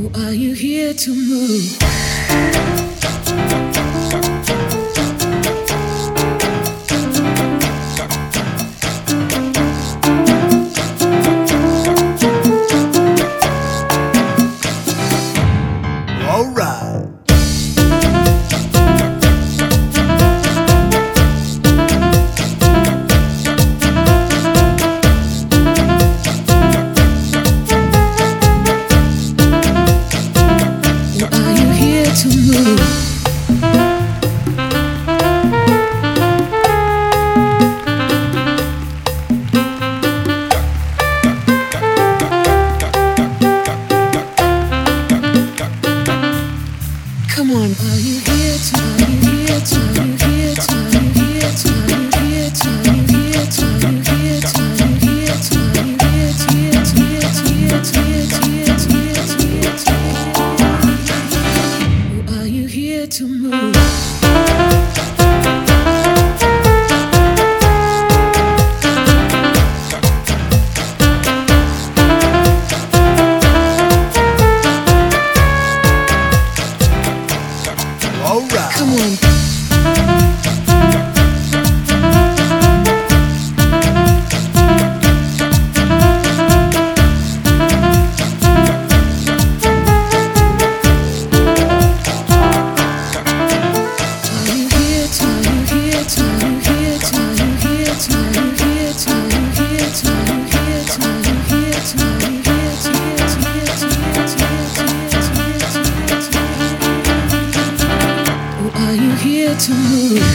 Are you here to move? All right. Are you here to move? Come on, are you here to? Are you here to? Are you here to? Are you here to? Are you here to? Are you here to? Are you here to? Are you here to? Are you here to? Here to? Here to? Here to? Here to? Here to? Here to? Are you here to move? All right. Come on. Are you here to move?